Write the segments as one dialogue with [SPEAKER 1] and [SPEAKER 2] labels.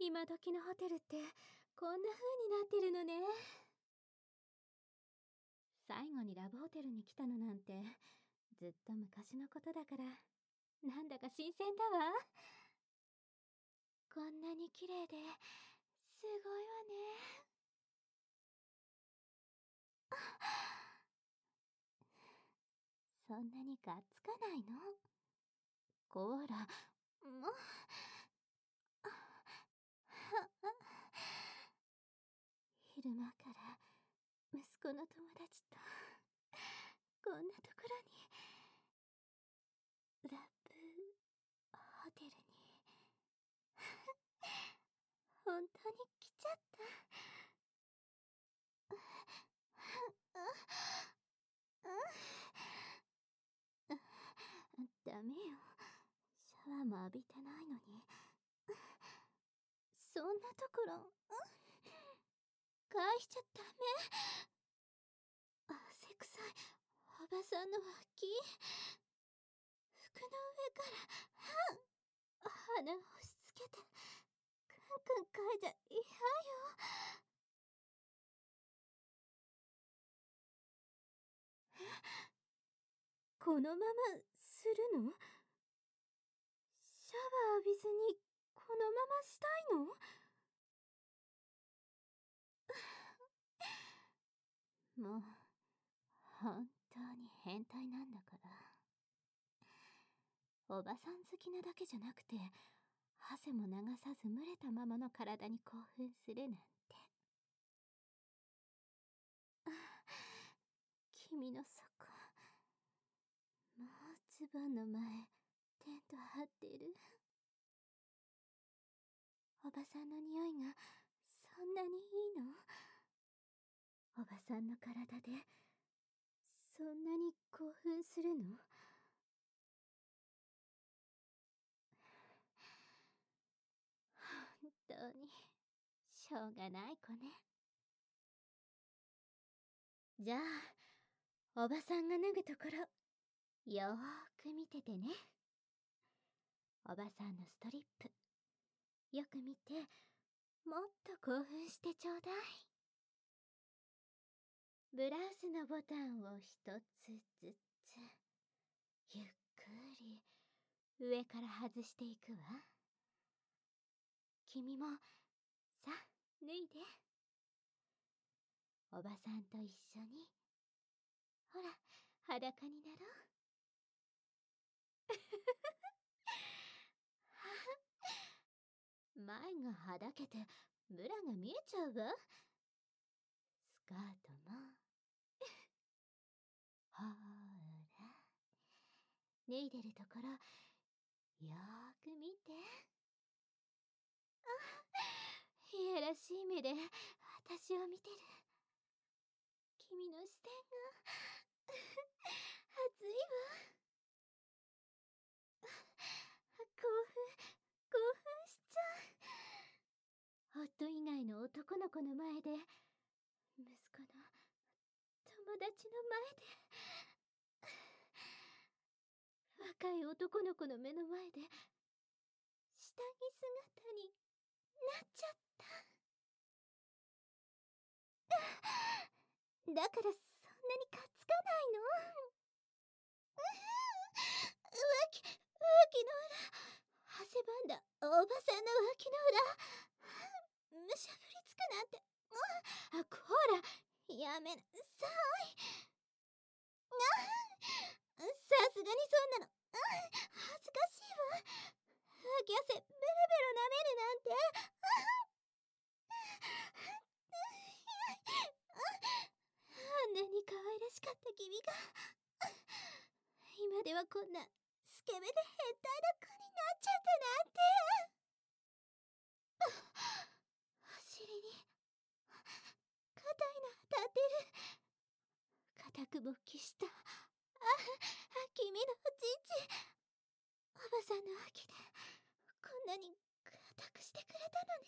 [SPEAKER 1] 今時のホテルってこんな風になってるのね。最後にラブホテルに来たのなんてずっと昔のことだから、なんだか新鮮だわ。こんなに綺麗ですごいわね。そんなにがっつかないの？こら、もう。昼間から息子の友達とこんなところに、ラブホテルに本当に来ちゃった。ダメよ、シャワーも浴びてないのに。そんなところ返しちゃダメ。汗臭いおばさんの脇、服の上から鼻を押し付けてクンクン嗅いじゃ嫌よ。このままするの？シャワー浴びずにこのまましたいの？もう本当に変態なんだから。おばさん好きなだけじゃなくて、汗も流さず蒸れたままの体に興奮するなんて。君のそこ、もうズボンの前テント張ってる。おばさんの匂いがそんなにいいの？おばさんの体でそんなに興奮するの？本当にしょうがない子ね。じゃあおばさんが脱ぐところよーく見ててね。おばさんのストリップよく見て、もっと興奮してちょうだい。ブラウスのボタンを一つずつゆっくり上から外していくわ。君もさあ脱いで。おばさんと一緒にほら裸になろう。前がはだけてブラが見えちゃうわ。スカートもほーら脱いでるところよーく見て。いやらしい目で私を見てる。君の視線が熱いわ。興奮しちゃう。夫以外の男の子の前で、息子の友達の前で、若い男の子の目の前で下着姿になっちゃった。だからそんなにかっつかないの？浮気の裏、汗ばんだおばさんの脇の裏、むしゃぶりつくなんて。こらやめなさい。さすがにそんなの恥ずかしいわ。脇汗ベロベロ舐めるなんて。あんなに可愛らしかった君が今ではこんなスケベで変態な子になっちゃったなんて。お尻に硬いの当たってる。固く勃起した君のおちんちん、おばさんの脇でこんなに固くしてくれたのね。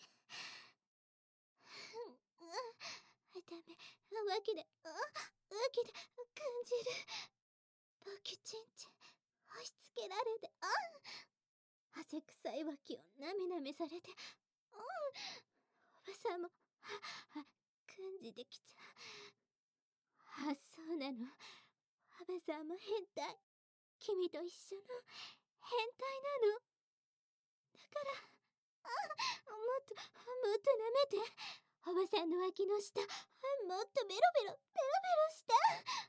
[SPEAKER 1] ダメ、脇で感じる。勃起ちんちん押し付けられて、汗臭い脇をなめなめされて、 おばさんも感じてきちゃう。そうなの。おばさんも変態。君と一緒の変態なの。だからもっと舐めて。おばさんの脇の下、もっとベロベロした。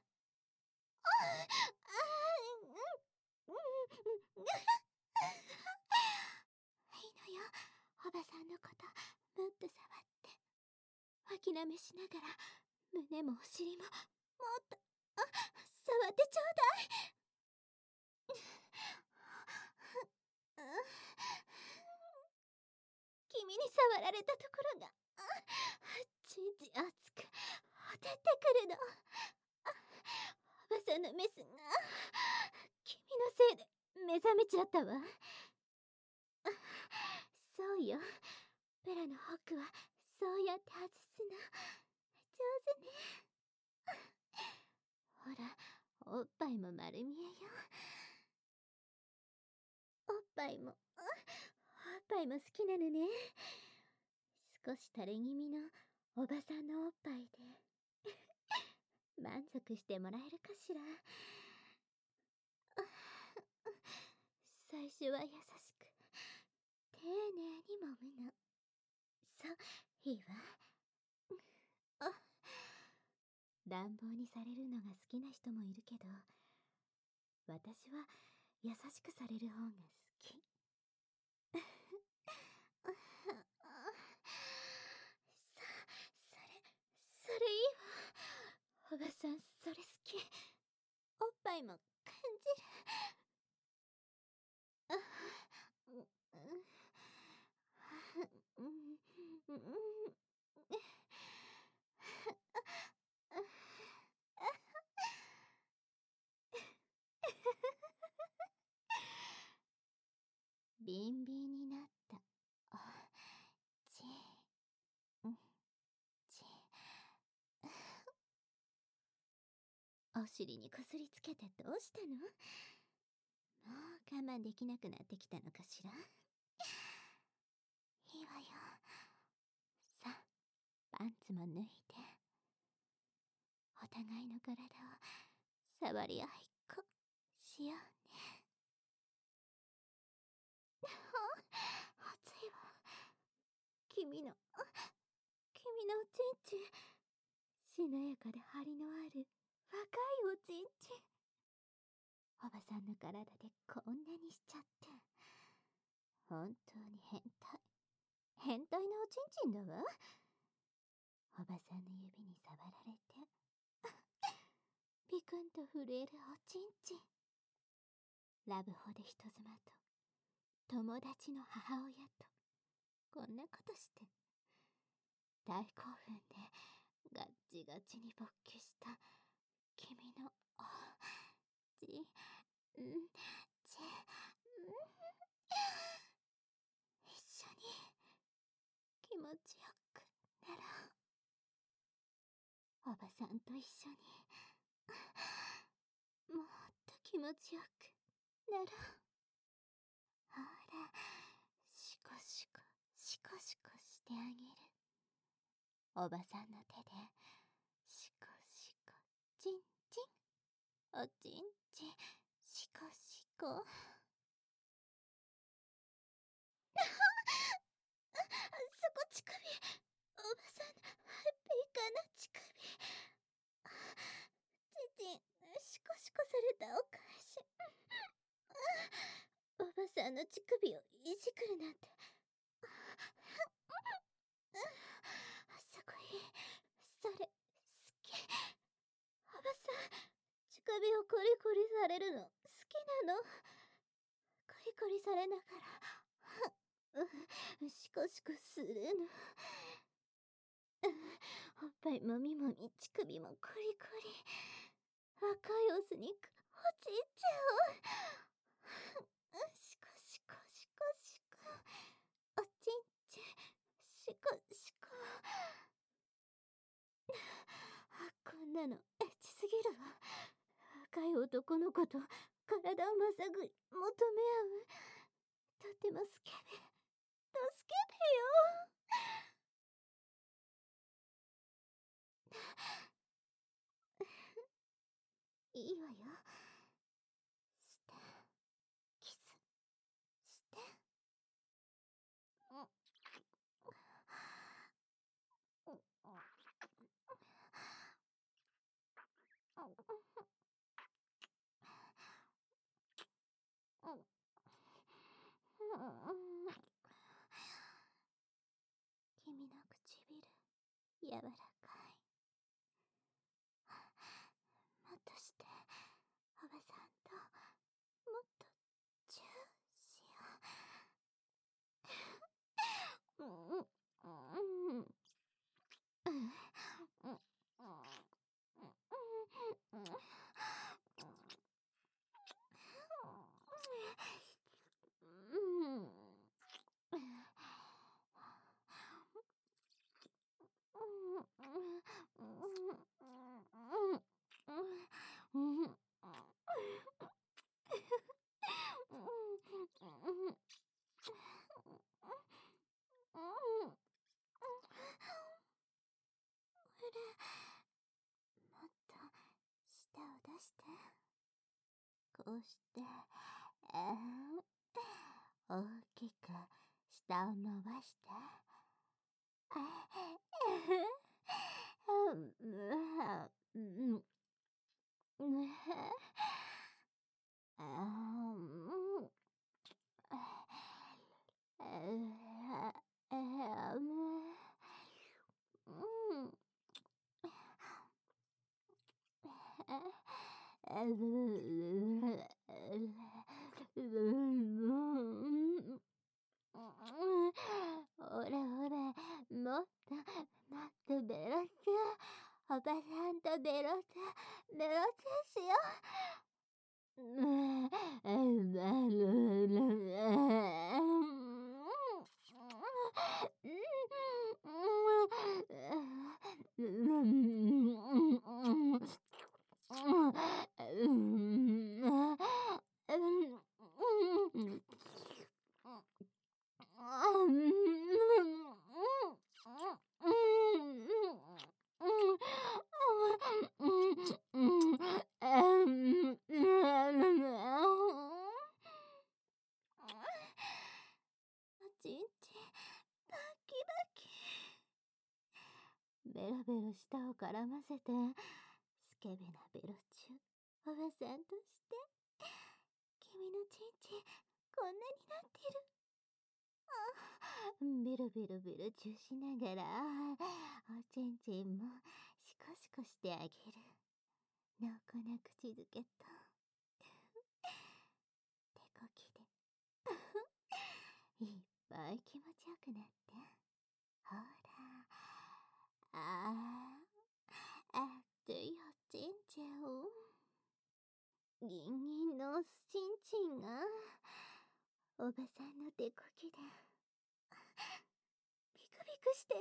[SPEAKER 1] いいのよ。おばさんのこともっと触って脇舐めしながら胸もお尻ももっと触ってちょうだい。君に触られたところがちんちん熱くほてってくるの。おばさんのメスが君のせいで目覚めちゃったわ。そうよ、ベラのホックはそうやって外すの上手ね。ほら、おっぱいも丸見えよ。おっぱいも好きなのね。少し垂れ気味のおばさんのおっぱいで満足してもらえるかしら。最初は優しく丁寧に揉むの。そう、いいわ。乱暴にされるのが好きな人もいるけど、私は優しくされる方が好き。それいいわ。おばさん、それ好き。おっぱいも感じる。ビンビンになった。ちちお尻にこすりつけてどうしたの？もう我慢できなくなってきたのかしら。いいわよ。さあ、パンツも脱いでお互いの体を触り合いっこしようね。熱いわ。君のおちんちん、しなやかで張りのある若いおちんちん。おばさんの体でこんなにしちゃって、本当に変態なおちんちんだわ。おばさんの指に触られてピクンと震えるおちんちん。ラブホで人妻と友達の母親とこんなことして大興奮でガッチガチに勃起した君のちち一緒に気持ちよくなろう。おばさんと一緒にもっと気持ちよくなろう。ほら、シコシコしてあげる。おばさんの手でシコシコチンチン、おちんちんシコシコ。そこ乳首。おばさん、ハッピーかな乳首。ちんちんシコシコされたお返し。おばさんの乳首をいじくるなんて。すごい。それ好き。おばさん、乳首をコリコリされるの好きなの。コリコリされながらシコシコするの。おっぱいもみもみ、乳首もコリコリ。若いオスにおちんちゃう。シコシコおちんちんシコシコ。こんなのエッチすぎるわ。若い男の子と体をまさぐり求め合う、とてもスケベよ。 いいわよ。して、キスして。君の唇、柔らかい。もっとして、おばさんと、もっと、チューしよもっと舌を出して。こうして、大きく舌を伸ばして。ほらほら、もっと、もっとベロチュー。おばさんとベロチュー、ベロチューしよおちんちん、バキバキ。ベロベロ舌を絡ませて、スケベなベロチュー、おばさんとして。君のちんちん、こんなになってる。ベロベロベロチューしながら、おちんちんもシコシコしてあげる。濃厚な口づけと、手こきで、いっぱい気持ちよくなって。ほら、あっといおちんちんを。ギンギンのおすちんちんが、おばさんの手こきで、ビクビクしてる。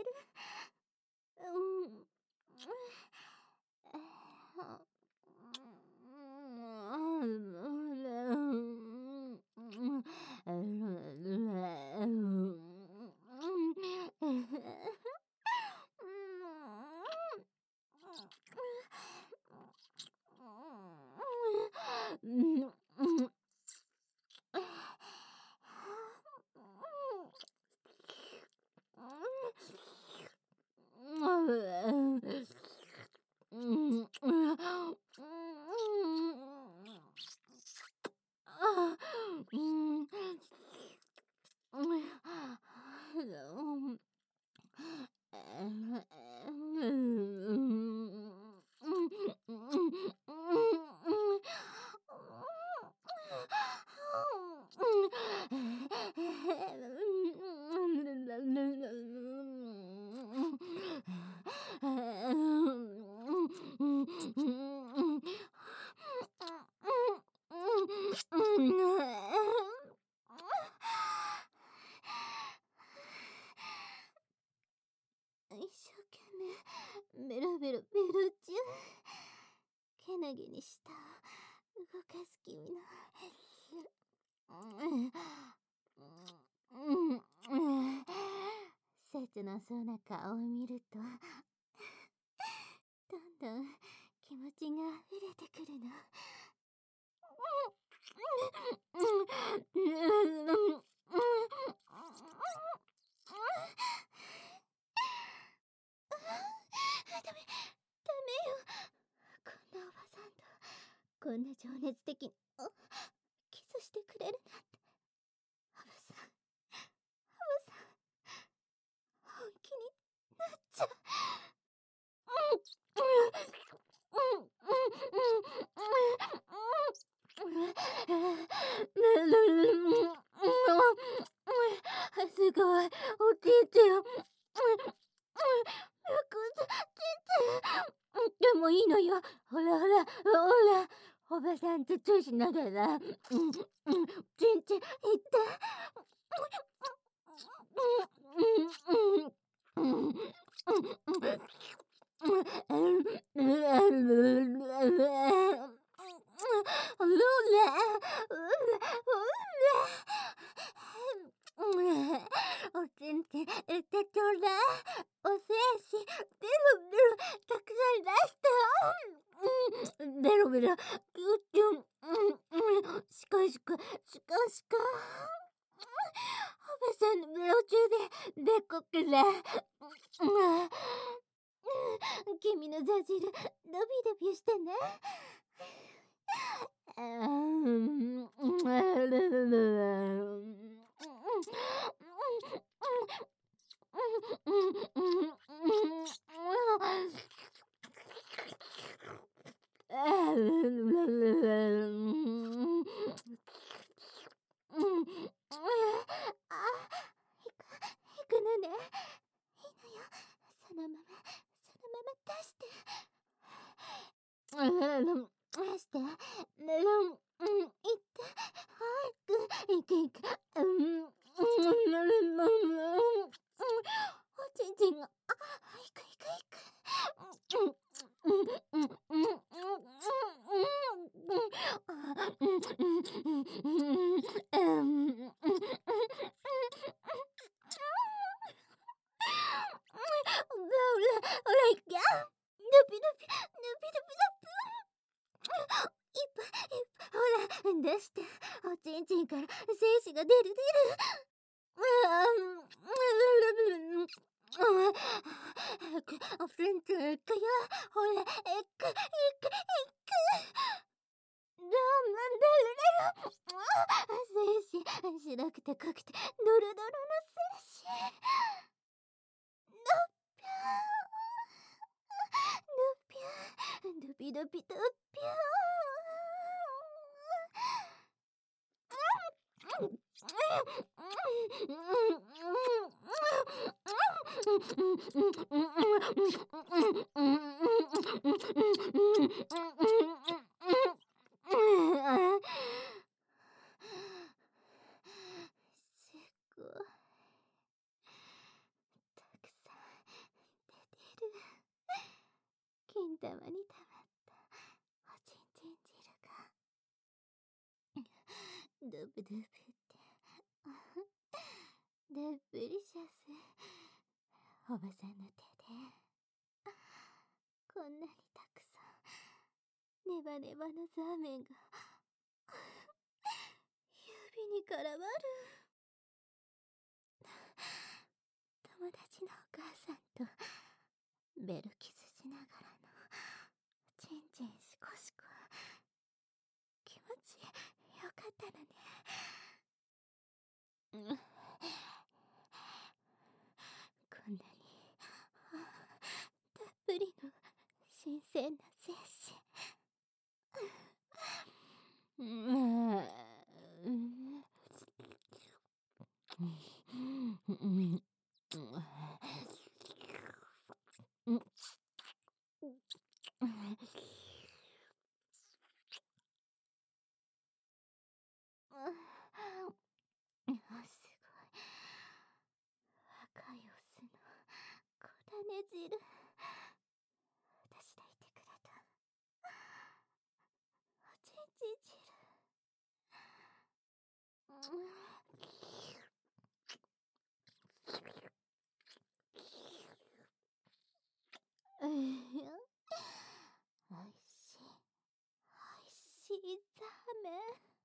[SPEAKER 1] 一生懸命ベロベロベロチュー。けなげに舌を動かす君の切なそうな顔を見ると、どんどん気持ちが溢れてくるの。ダメよ。こんなおばさんとこんな情熱的にキスしてくれるなんて。おばさん本気になっちゃう。すごい、おちんちん。でもいいのよ。ほら、おばさんとチューしながら、ちんちんいって。おちんちんいってちょうだい。お精子ベロベロたくさん出して。ベロベロキュッキュン。シカシカ。おばさんのベロ中ででっこくら。君のザジルドビドビしてね。行くのね。いいのよ。そのまま出して。して。行って。早く。行く。おちんちんが。行く。ほら、いっけ。ドビドビ。ほら、出して。おちんちんから精子が出る。フレンチ行くよ。ほら、行く。精子、白くて濃くてドロドロの精子。ドビドビ。すごい。たくさん出てる。金玉に溜まったおちんちん汁がドブドブってデプリシャス。おばさんの手でこんなにたくさんネバネバのザーメンが指に絡まる。友達のお母さんとベルキスしながらのチンチンシコシコ。気持ちよかったのね。こんなにたっぷりの新鮮な精子。すごい。若いオスの小種汁。私抱いてくれたおちんちん汁。おいめん。